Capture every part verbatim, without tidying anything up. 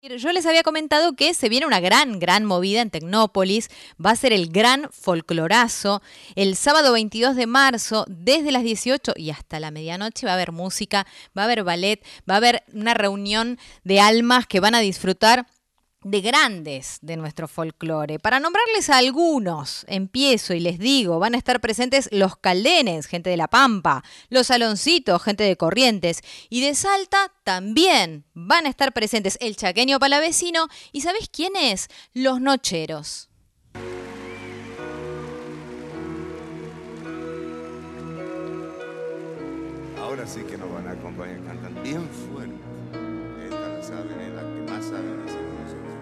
Yo les había comentado que se viene una gran, gran movida en Tecnópolis. Va a ser el gran folclorazo. El sábado veintidós de marzo, desde las dieciocho y hasta la medianoche, va a haber música, va a haber ballet, va a haber una reunión de almas que van a disfrutar de grandes de nuestro folclore. Para nombrarles a algunos, empiezo y les digo, van a estar presentes los Caldenes, gente de La Pampa, los Saloncitos, gente de Corrientes, y de Salta también van a estar presentes el Chaqueño Palavecino, y ¿sabés quién es? Los Nocheros. Ahora sí que nos van a acompañar, cantan bien fuerte. Esta la saben, es la que más saben hacer nosotros.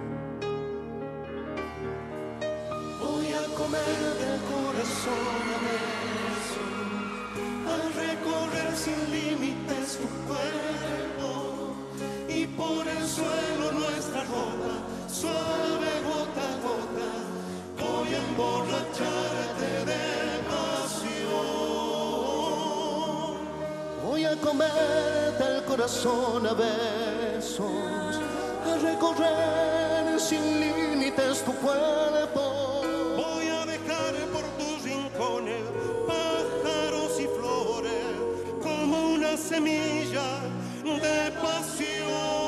Voy a comer del corazón a besos, al recorrer sin límites tu cuerpo, y por el suelo nuestra gota, suave gota a gota, voy a emborracharte de pasión. Voy a comer del corazón a besos, a recorrer sin límites tu cuerpo. Voy a dejar por tus rincones pájaros y flores como una semilla de pasión.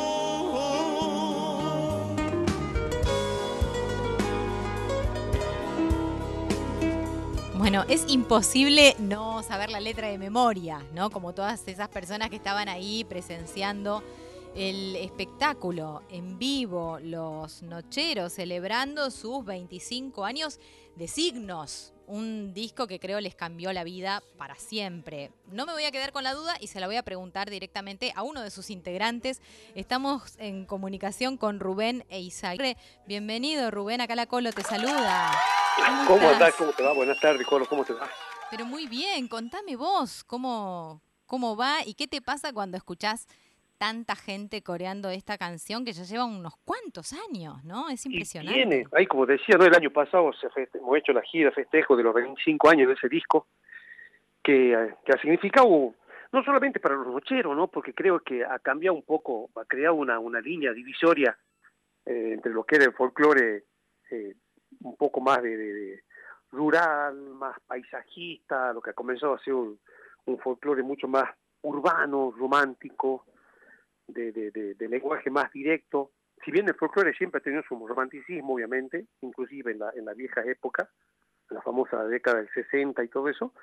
Bueno, es imposible no saber la letra de memoria, ¿no? Como todas esas personas que estaban ahí presenciando el espectáculo en vivo, los Nocheros celebrando sus veinticinco años de Signos, un disco que creo les cambió la vida para siempre. No me voy a quedar con la duda y se la voy a preguntar directamente a uno de sus integrantes. Estamos en comunicación con Rubén Eizaguirre. Bienvenido, Rubén, acá la Colo te saluda. ¿Cómo, ¿Cómo andás? ¿Cómo te va? Buenas tardes, Colo, ¿cómo te va? Pero muy bien, contame vos cómo, cómo va y qué te pasa cuando escuchás tanta gente coreando esta canción que ya lleva unos cuantos años, ¿no? Es Y impresionante. tiene, ahí como decía, ¿no? El año pasado se feste- hemos hecho la gira festejo de los veinticinco años de ese disco, que, eh, que ha significado, no solamente para los nocheros, ¿no? Porque creo que ha cambiado un poco, ha creado una, una línea divisoria eh, entre lo que era el folclore eh, un poco más de, de- de rural, más paisajista, lo que ha comenzado a ser un, un folclore mucho más urbano, romántico, de, de, de, de lenguaje más directo. Si bien el folclore siempre ha tenido su romanticismo, obviamente, inclusive en la, en la vieja época, en la famosa década del sesenta y todo eso,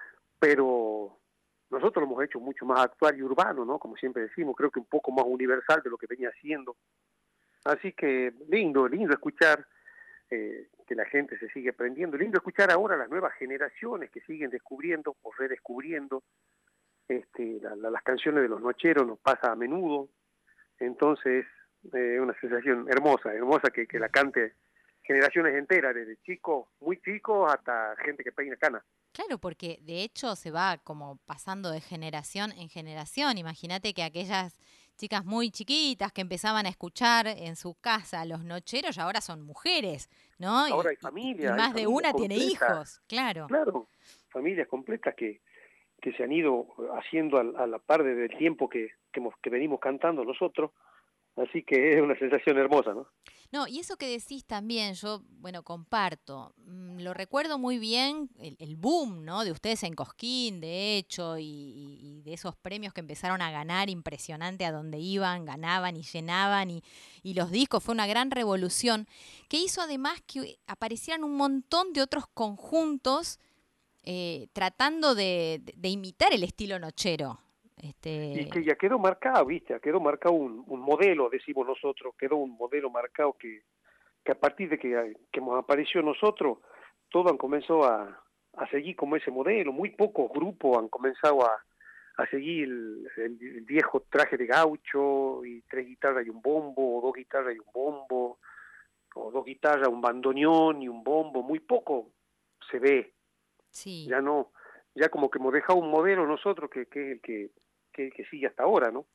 pero nosotros lo hemos hecho mucho más actual y urbano, ¿no? Como siempre decimos, creo que un poco más universal de lo que venía haciendo. Así que lindo, lindo escuchar eh, que la gente se sigue aprendiendo, lindo escuchar ahora las nuevas generaciones que siguen descubriendo o redescubriendo este, la, la, las canciones de los nocheros, nos pasa a menudo. Entonces, eh, una sensación hermosa, hermosa que, que la cante generaciones enteras, desde chicos, muy chicos, hasta gente que peina cana. Claro, porque de hecho se va como pasando de generación en generación. Imagínate que aquellas chicas muy chiquitas que empezaban a escuchar en su casa los nocheros, ahora son mujeres, ¿no? Ahora Y, hay y, y familias, hay más de familias una tiene completas, hijos, claro. claro, familias completas que, que se han ido haciendo a, a la par del tiempo que, que, hemos, que venimos cantando nosotros, así que es una sensación hermosa, ¿no? No, y eso que decís también, yo, bueno, comparto. Mm, lo recuerdo muy bien, el, el boom, ¿no? De ustedes en Cosquín, de hecho, y, y- y de esos premios que empezaron a ganar, impresionante a donde iban, ganaban y llenaban, y, y los discos, fue una gran revolución, que hizo además que aparecieran un montón de otros conjuntos eh, tratando de, de- de imitar el estilo nochero. Y Este, que ya quedó marcado, ¿viste? Ya quedó marcado un, un modelo, decimos nosotros, quedó un modelo marcado que, que a partir de que, que hemos aparecido nosotros, todos han comenzado a, a seguir como ese modelo. Muy pocos grupos han comenzado a, a seguir el, el, el viejo traje de gaucho y tres guitarras y un bombo, o dos guitarras y un bombo, o dos guitarras, un bandoneón y un bombo. Muy poco se ve, sí. ya no, ya como que hemos dejado un modelo nosotros que, que es el que, que, que sigue hasta ahora, ¿no?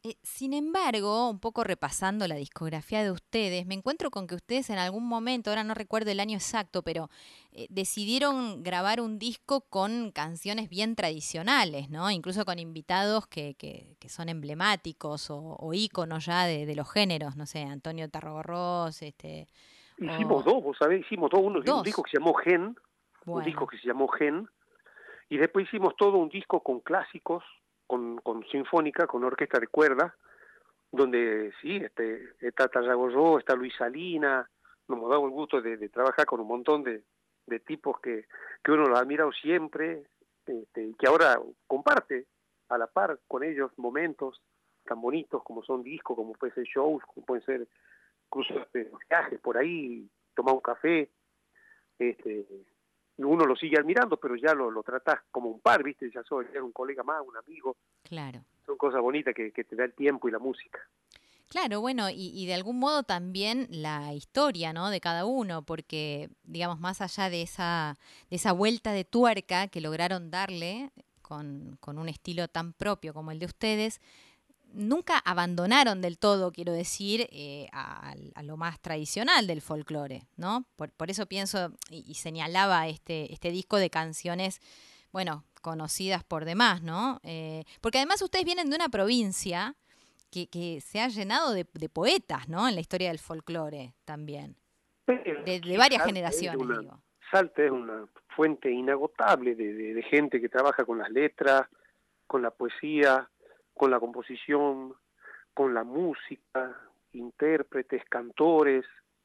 Eh, sin embargo, un poco repasando la discografía de ustedes, me encuentro con que ustedes en algún momento, ahora no recuerdo el año exacto, pero eh, decidieron grabar un disco con canciones bien tradicionales, ¿no? Incluso con invitados que, que, que son emblemáticos o, o íconos ya de, de los géneros, no sé, Antonio Tarragorros, este, Hicimos o dos, vos sabés, hicimos dos, uno, un disco dos. que se llamó Gen, un disco Bueno, que se llamó Gen, y después hicimos todo un disco con clásicos, con, con sinfónica, con orquesta de cuerda, donde sí, este, está Tarragorro, está Luis Salina, nos hemos dado el gusto de, de trabajar con un montón de, de tipos que, que uno los ha admirado siempre, este, y que ahora comparte a la par con ellos momentos tan bonitos como son discos, como pueden ser shows, como pueden ser cruces de viajes por ahí, tomar un café, este, uno lo sigue admirando, pero ya lo, lo tratás como un par, ¿viste? Ya soy un colega más, un amigo, claro. son cosas bonitas que, que te da el tiempo y la música. Claro, bueno, y, y de algún modo también la historia, ¿no? De cada uno, porque, digamos, más allá de esa, de esa vuelta de tuerca que lograron darle con, con un estilo tan propio como el de ustedes, nunca abandonaron del todo, quiero decir, eh, a, a lo más tradicional del folclore, ¿no? Por, por eso pienso y, y señalaba este, este disco de canciones, bueno, conocidas por demás, ¿no? Eh, porque además ustedes vienen de una provincia que, que se ha llenado de, de poetas, ¿no? En la historia del folclore también. Pero De, de aquí varias Salta es generaciones, una, digo. Salta es una fuente inagotable de, de, de gente que trabaja con las letras, con la poesía, con la composición, con la música, intérpretes, cantores.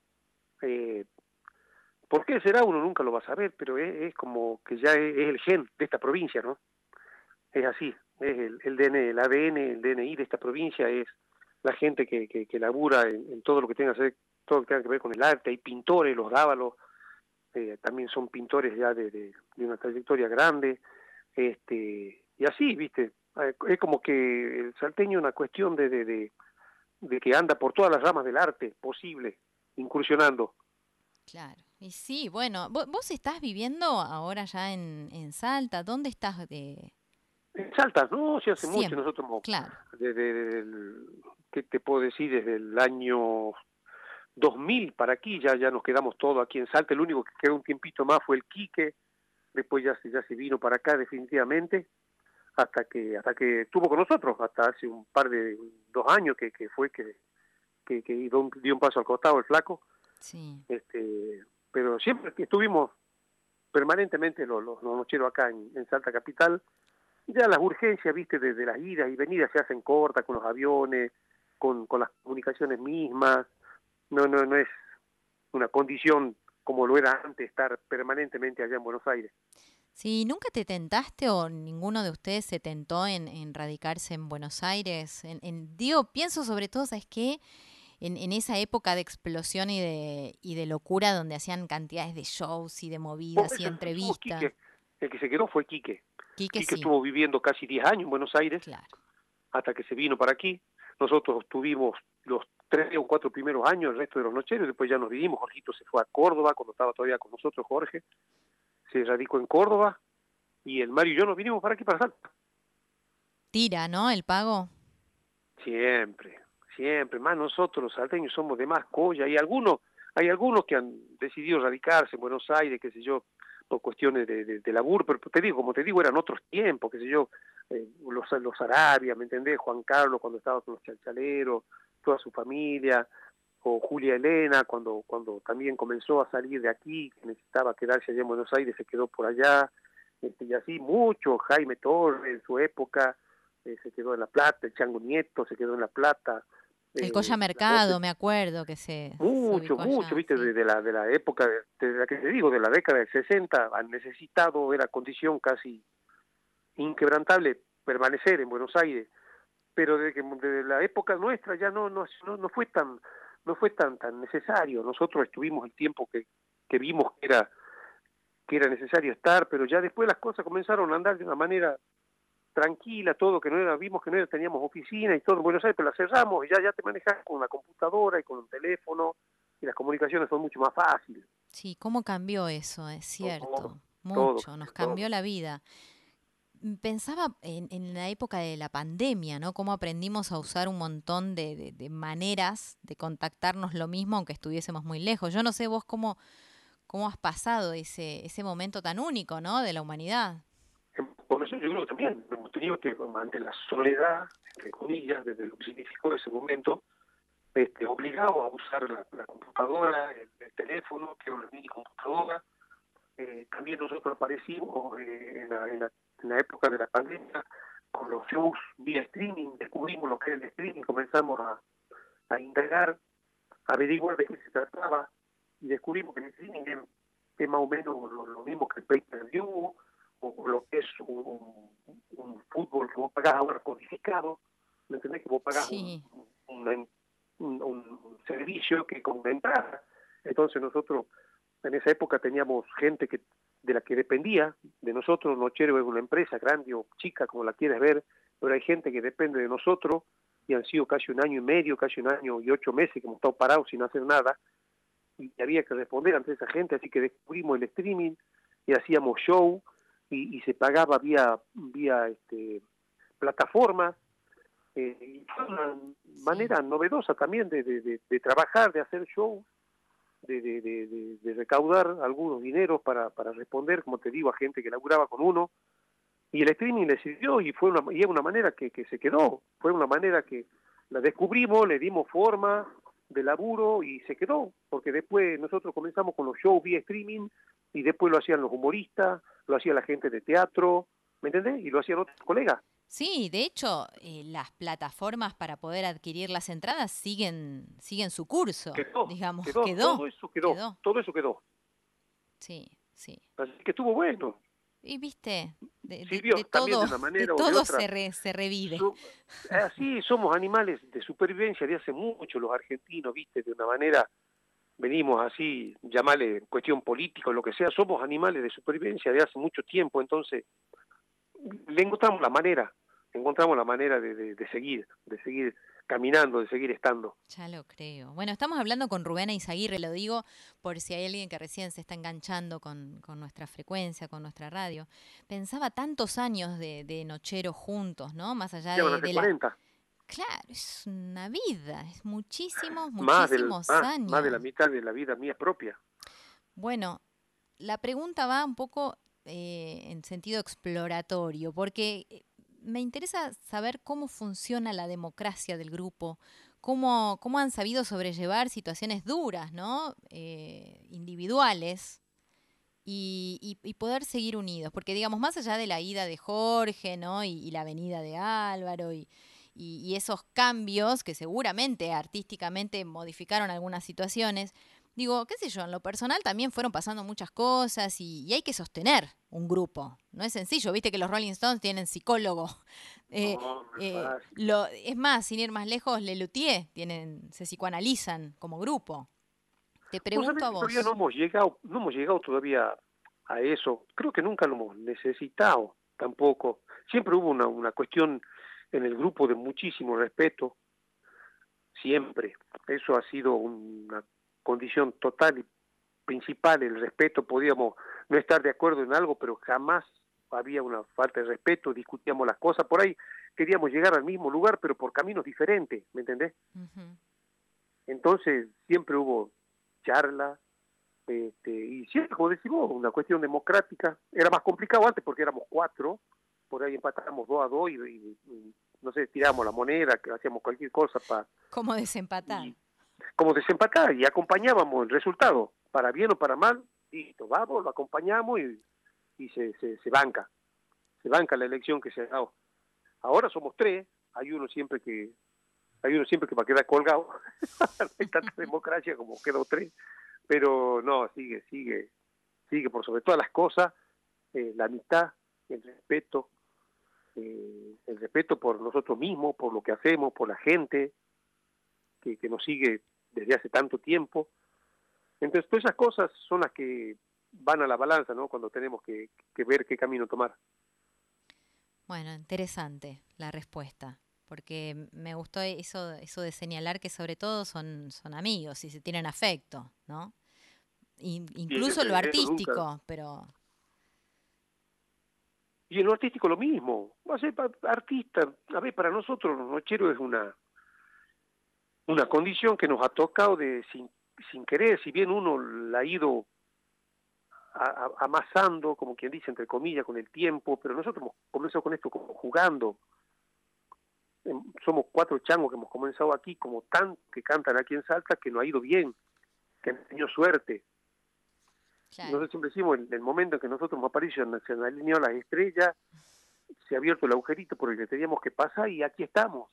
Eh, ¿Por qué será? Uno nunca lo va a saber, pero es, es como que ya es, es el gen de esta provincia, ¿no? Es así, es el, el D N I, el A D N, el D N I de esta provincia es la gente que, que, que labura en, en todo lo que tenga que ver, todo lo que tenga que ver con el arte. Hay pintores, los dávalos, eh, también son pintores ya de, de, de una trayectoria grande, este, y así, viste, eh, es como que el salteño es una cuestión de, de, de, de que anda por todas las ramas del arte posible, incursionando. Claro. Y sí, bueno, ¿vo- ¿vos estás viviendo ahora ya en, en Salta? ¿Dónde estás de En Salta, no, sí hace mucho, siempre? nosotros hemos- Claro, desde, desde el, ¿qué te puedo decir? Desde el año dos mil para aquí, ya, ya nos quedamos todos aquí en Salta, el único que quedó un tiempito más fue el Quique, después ya se, ya se vino para acá definitivamente, hasta que hasta que estuvo con nosotros, hasta hace un par de, dos años que, que fue que, que, que dio, un, dio un paso al costado el flaco, sí. este pero siempre que estuvimos permanentemente los, los, los nocheros acá en, en Salta Capital, ya las urgencias, viste, de, de las idas y venidas se hacen cortas con los aviones, con, con las comunicaciones mismas, no, no, no es una condición como lo era antes estar permanentemente allá en Buenos Aires. Sí, ¿nunca te tentaste o ninguno de ustedes se tentó en, en radicarse en Buenos Aires? En, en, digo, pienso sobre todo, ¿sabes qué? En, en esa época de explosión y de, y de locura donde hacían cantidades de shows y de Por movidas y eso somos entrevistas. Quique, el que se quedó fue Quique. Quique Quique sí, estuvo viviendo casi diez años en Buenos Aires claro. hasta que se vino para aquí. Nosotros tuvimos los tres o cuatro primeros años, el resto de los nocheros, después ya nos vivimos. Jorgito se fue a Córdoba cuando estaba todavía con nosotros, Jorge, se radicó en Córdoba y el Mario y yo nos vinimos para aquí, para Salta. Tira, ¿no? El pago. Siempre, siempre, más nosotros los salteños somos de más colla, y algunos, hay algunos que han decidido radicarse en Buenos Aires, qué sé yo, por cuestiones de, de, de laburo, pero te digo, como te digo, eran otros tiempos, qué sé yo, eh, los, los Arabia, ¿me entendés? Juan Carlos cuando estaba con los chalchaleros, toda su familia, o Julia Elena cuando, cuando también comenzó a salir de aquí, que necesitaba quedarse allá en Buenos Aires, se quedó por allá, este, y así mucho, Jaime Torres en su época, eh, se quedó en La Plata, el Chango Nieto se quedó en La Plata, El Coya eh, las voces, Mercado, me acuerdo que se, se mucho, ubicó mucho, allá, viste, sí. de, de la de la época, de, de la que te digo, de la década del sesenta, han necesitado, era condición casi inquebrantable permanecer en Buenos Aires, pero desde, que, desde la época nuestra ya no, no, no, no fue tan no fue tan tan necesario. Nosotros estuvimos el tiempo que, que vimos que era que era necesario estar, pero ya después las cosas comenzaron a andar de una manera tranquila, todo, que no era, vimos que no era, teníamos oficina y todo en Buenos Aires, pero la cerramos y ya, ya te manejas con una computadora y con un teléfono y las comunicaciones son mucho más fáciles. Sí, ¿cómo cambió eso? Es Todo, cierto. todo, Mucho, nos todo. cambió la vida. Pensaba en, en la época de la pandemia, ¿no? Cómo aprendimos a usar un montón de, de, de maneras de contactarnos lo mismo, aunque estuviésemos muy lejos. Yo no sé vos cómo, cómo has pasado ese, ese momento tan único, ¿no? De la humanidad. Por eso yo creo que también hemos tenido que, ante la soledad, entre comillas, desde lo que significó ese momento, este, obligado a usar la, la computadora, el, el teléfono, que era una mini computadora. Eh, también nosotros aparecimos eh, en, la, en, la, en la época de la pandemia con los shows vía streaming, descubrimos lo que era el streaming, comenzamos a, a indagar, a averiguar de qué se trataba y descubrimos que el streaming es, es más o menos lo, lo mismo que el pay-per-view o, o lo que es un, un fútbol que vos pagás ahora codificado, ¿me entendés? Que vos pagás Sí. un, un, un, un servicio que con entrada. Entonces nosotros en esa época teníamos gente que de la que dependía de nosotros. Nochero es una empresa grande o chica, como la quieres ver, pero hay gente que depende de nosotros y han sido casi un año y medio, casi un año y ocho meses que hemos estado parados sin hacer nada y había que responder ante esa gente, así que descubrimos el streaming y hacíamos show y, y se pagaba vía vía este, plataformas. Eh, y fue una manera novedosa también de, de, de, de trabajar, de hacer show. De, de, de, de recaudar algunos dineros para, para responder, como te digo, a gente que laburaba con uno, y el streaming le sirvió y fue una, y es una manera que, que se quedó, fue una manera que la descubrimos, le dimos forma de laburo y se quedó, porque después nosotros comenzamos con los shows vía streaming y después lo hacían los humoristas, lo hacía la gente de teatro, ¿me entendés? Y lo hacían otros colegas. Sí, de hecho, eh, las plataformas para poder adquirir las entradas siguen siguen su curso, Quedó, digamos, quedó, quedó, todo eso quedó, quedó. todo eso quedó. Sí, sí. Así que estuvo bueno. Y viste, de, de, Sirvió de también todo, de una de manera o de todo otra. se, re, se revive. So, así somos animales de supervivencia de hace mucho los argentinos, viste, de una manera, venimos así, llamarle cuestión política o lo que sea, somos animales de supervivencia de hace mucho tiempo, entonces le encontramos la manera, encontramos la manera de, de, de seguir, de seguir caminando, de seguir estando. Ya lo creo. Bueno, estamos hablando con Rubén Eizaguirre, lo digo por si hay alguien que recién se está enganchando con, con nuestra frecuencia, con nuestra radio. Pensaba tantos años de, de nochero juntos, ¿no? Más allá Ya van a de, ser de la... cuarenta. Claro, es una vida, es muchísimos, Más, del, muchísimos más, años. más de la mitad de la vida mía propia. Bueno, la pregunta va un poco eh, en sentido exploratorio, porque me interesa saber cómo funciona la democracia del grupo, cómo, cómo han sabido sobrellevar situaciones duras, ¿no? Eh, individuales, y, y, y poder seguir unidos. Porque, digamos, más allá de la ida de Jorge, ¿no? Y, y la venida de Álvaro y, y, y esos cambios que seguramente artísticamente modificaron algunas situaciones, digo, qué sé yo, en lo personal también fueron pasando muchas cosas y, y hay que sostener un grupo. No es sencillo, viste que los Rolling Stones tienen psicólogo. Eh, No, no es eh, fácil. lo, es más, sin ir más lejos, Lelutier tienen, se psicoanalizan como grupo. Te Vos sabés pregunto a que todavía vos. no hemos llegado, no hemos llegado todavía a eso. Creo que nunca lo hemos necesitado tampoco. Siempre hubo una, una cuestión en el grupo de muchísimo respeto, siempre. Eso ha sido una condición total y principal, el respeto. Podíamos no estar de acuerdo en algo, pero jamás había una falta de respeto, discutíamos las cosas. Por ahí queríamos llegar al mismo lugar, pero por caminos diferentes, ¿me entendés? Uh-huh. Entonces siempre hubo charla, este, y siempre, como decimos, una cuestión democrática. Era más complicado antes porque éramos cuatro, por ahí empatábamos dos a dos y, y, y no sé, tirábamos la moneda, que hacíamos cualquier cosa para... ¿Cómo desempatar? Y, como desempatar, y acompañábamos el resultado, para bien o para mal, listo, vamos, lo acompañamos y, y se, se, se banca, se banca la elección que se ha dado. Ahora somos tres, hay uno siempre que hay uno siempre que va a quedar colgado, no hay tanta democracia como quedó tres, pero no, sigue, sigue, sigue por sobre todas las cosas, eh, la amistad, el respeto, eh, el respeto por nosotros mismos, por lo que hacemos, por la gente que, que nos sigue desde hace tanto tiempo. Entonces todas esas cosas son las que van a la balanza, ¿no? Cuando tenemos que, que ver qué camino tomar. Bueno, interesante la respuesta, porque me gustó eso, eso de señalar que sobre todo son, son amigos y se tienen afecto, ¿no? In, incluso eso, lo eso artístico, nunca. pero... Y en lo artístico lo mismo, va a ser pa- artista, a ver, para nosotros los nocheros es una, una condición que nos ha tocado de sin, sin querer, si bien uno la ha ido a- a- amasando, como quien dice, entre comillas, con el tiempo, pero nosotros hemos comenzado con esto como jugando. Em, Somos cuatro changos que hemos comenzado aquí, como tan que cantan aquí en Salta, que nos ha ido bien, que han tenido suerte. Claro. Nosotros siempre decimos, en el momento en que nosotros hemos aparecido, se han alineado las estrellas, se ha abierto el agujerito por el que teníamos que pasar y aquí estamos.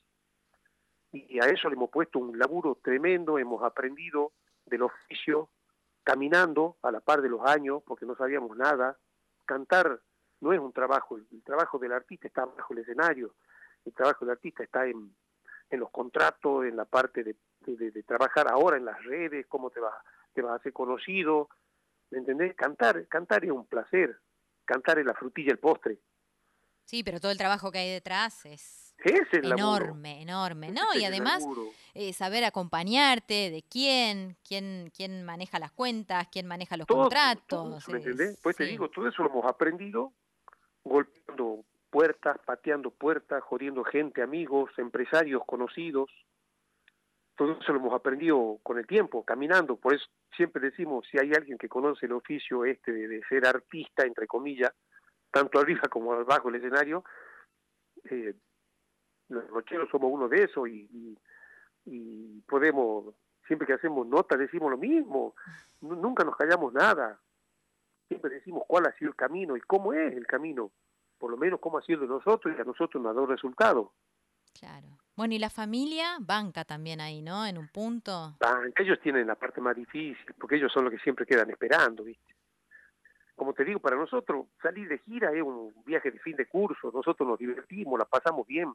Y a eso le hemos puesto un laburo tremendo, hemos aprendido del oficio, caminando a la par de los años, porque no sabíamos nada. Cantar no es un trabajo, el, el trabajo del artista está bajo el escenario, el trabajo del artista está en, en los contratos, en la parte de, de, de trabajar ahora en las redes, cómo te vas, te vas a hacer conocido, ¿me entendés? Cantar, cantar es un placer, cantar es la frutilla, el postre. Sí, pero todo el trabajo que hay detrás es Ese es el laburo, enorme, enorme, ¿no? ese Y es el además laburo. eh, saber acompañarte de quién, quién, quién maneja las cuentas, quién maneja los Todo, todo contratos, eso, ¿me es, entendés? Pues te sí, digo, todo eso lo hemos aprendido golpeando puertas, pateando puertas, jodiendo gente, amigos, empresarios, conocidos. Todo eso lo hemos aprendido con el tiempo, caminando. Por eso siempre decimos, si hay alguien que conoce el oficio este de, de ser artista, entre comillas, tanto arriba como abajo del escenario, eh, los nocheros somos uno de esos y, y, y podemos, siempre que hacemos notas decimos lo mismo, N- nunca nos callamos nada, siempre decimos cuál ha sido el camino y cómo es el camino, por lo menos cómo ha sido de nosotros y a nosotros nos ha dado resultado. claro. Bueno, y la familia banca también ahí, ¿no? En un punto. Ah, ellos tienen la parte más difícil, porque ellos son los que siempre quedan esperando, ¿viste? Como te digo, para nosotros salir de gira es un viaje de fin de curso, nosotros nos divertimos, la pasamos bien,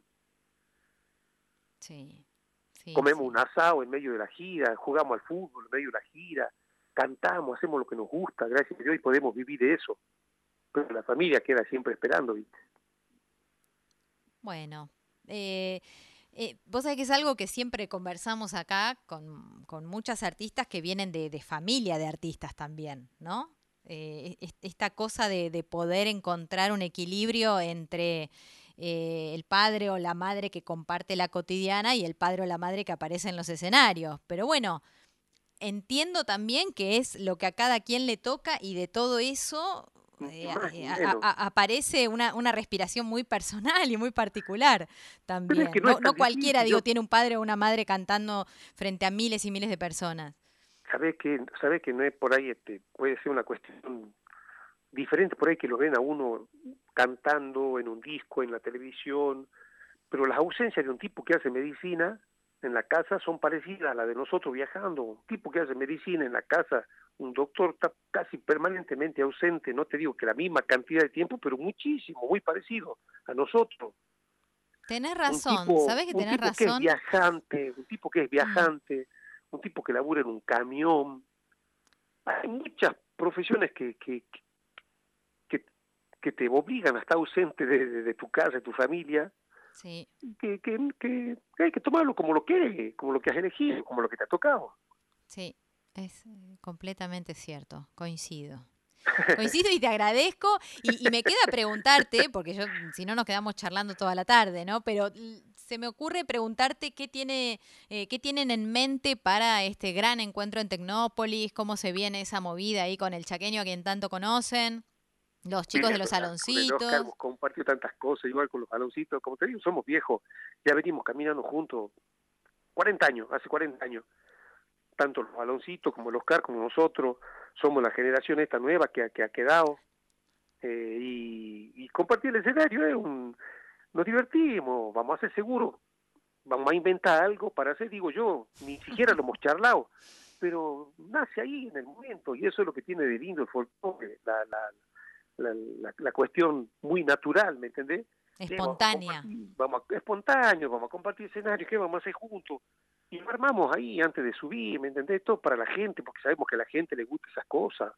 Sí, sí, comemos un sí. asado en medio de la gira, jugamos al fútbol en medio de la gira, cantamos, hacemos lo que nos gusta, gracias a Dios, y podemos vivir de eso. Pero la familia queda siempre esperando, ¿viste? Bueno, eh, eh, vos sabés que es algo que siempre conversamos acá con, con muchas artistas que vienen de, de familia de artistas también, ¿no? Eh, es- esta cosa de, de poder encontrar un equilibrio entre eh, el padre o la madre que comparte la cotidiana y el padre o la madre que aparece en los escenarios. Pero bueno, entiendo también que es lo que a cada quien le toca y de todo eso Ni eh, más eh, ni a- menos. a- aparece una, una respiración muy personal y muy particular Pero es que también. no es No, tan no cualquiera, difícil, yo, digo, tiene un padre o una madre cantando frente a miles y miles de personas. sabés que, sabés que no es por ahí, este, puede ser una cuestión diferente por ahí que lo ven a uno cantando en un disco, en la televisión, pero las ausencias de un tipo que hace medicina en la casa son parecidas a las de nosotros viajando. Un tipo que hace medicina en la casa, un doctor está casi permanentemente ausente, no te digo que la misma cantidad de tiempo, pero muchísimo, muy parecido a nosotros. Tenés Un razón, tipo, ¿sabés que un tenés tipo que es razón? viajante, un tipo que es Mm, viajante, un tipo que labura en un camión. Hay muchas profesiones que, que, que, que te obligan a estar ausente de, de, de tu casa, de tu familia, sí, que, que, que, que hay que tomarlo como lo que es, como lo que has elegido, como lo que te ha tocado. sí, es eh, completamente cierto, coincido. Coincido y te agradezco. Y, y me queda preguntarte, porque yo, si no, nos quedamos charlando toda la tarde, ¿no? Pero l- se me ocurre preguntarte qué tiene, eh, qué tienen en mente para este gran encuentro en Tecnópolis, cómo se viene esa movida ahí con el chaqueño a quien tanto conocen, los chicos de Bien, los con, la- con el Oscar saloncitos. hemos compartido tantas cosas, igual con los baloncitos, como te digo, somos viejos, ya venimos caminando juntos cuarenta años, hace cuarenta años, tanto los baloncitos como el Oscar, como nosotros, somos la generación esta nueva que, ha- que ha quedado, eh, y, y compartir el escenario es un, nos divertimos, vamos a hacer seguro, vamos a inventar algo para hacer, digo yo, ni siquiera lo hemos charlado, pero nace ahí en el momento, y eso es lo que tiene de lindo el folclore, la, la, la, la, la cuestión muy natural, ¿me entendés? Eh, vamos a Espontánea. compartir, vamos a, espontáneo, vamos a compartir escenarios, ¿qué vamos a hacer juntos? Y lo armamos ahí antes de subir, ¿me entendés? Todo para la gente, porque sabemos que a la gente le gusta esas cosas.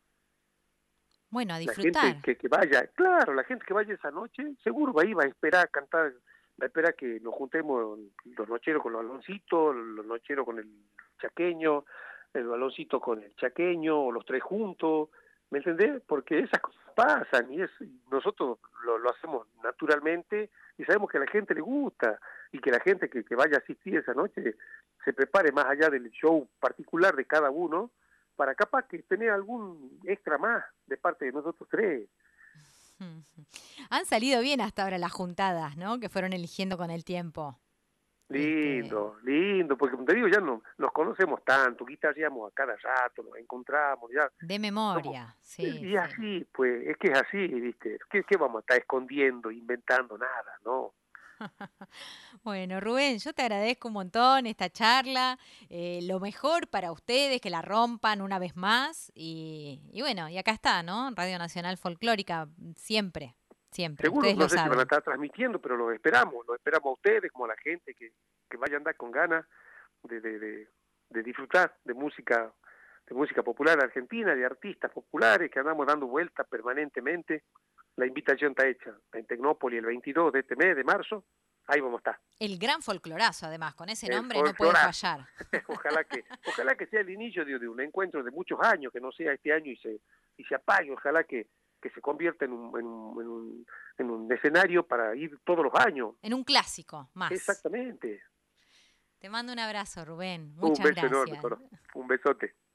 Bueno, a La gente disfrutar. que, que vaya, claro, la gente que vaya esa noche, seguro va a ir, va a esperar a cantar, va a esperar que nos juntemos los nocheros con los baloncitos, los nocheros con el chaqueño, el baloncito con el chaqueño, o los tres juntos, ¿me entendés? Porque esas cosas pasan y, es, y nosotros lo, lo hacemos naturalmente y sabemos que a la gente le gusta y que la gente que, que vaya a asistir esa noche se prepare más allá del show particular de cada uno para capaz que tener algún extra más de parte de nosotros tres. Han salido bien hasta ahora las juntadas, ¿no? Que fueron eligiendo con el tiempo. Lindo, este... lindo, porque como te digo, ya no nos conocemos tanto, guitarreamos a cada rato, nos encontramos, ya. De memoria, somos, sí. Y sí. así, pues, es que es así, ¿viste? ¿Qué, qué vamos a estar escondiendo, inventando? Nada, ¿no? Bueno, Rubén, yo te agradezco un montón esta charla, eh, lo mejor para ustedes, que la rompan una vez más y, y bueno, y acá está, ¿no? Radio Nacional Folclórica, siempre, siempre, Seguro, ustedes no lo sé si van a saben. estar transmitiendo, pero los esperamos, los esperamos a ustedes, como a la gente que, que vaya a andar con ganas de, de, de, de disfrutar de música, de música popular argentina, de artistas populares que andamos dando vueltas permanentemente. La invitación está hecha en Tecnópolis el veintidós de este mes, de marzo. Ahí vamos a estar. El gran folclorazo, además, con ese El nombre no puede fallar. ojalá que ojalá que sea el inicio de, de un encuentro de muchos años, que no sea este año y se y se apague. Ojalá que, que se convierta en un, en, un, en, un, en un escenario para ir todos los años. En un clásico, más. Exactamente. Te mando un abrazo, Rubén. Un Muchas beso gracias. enorme, Coro. Un besote.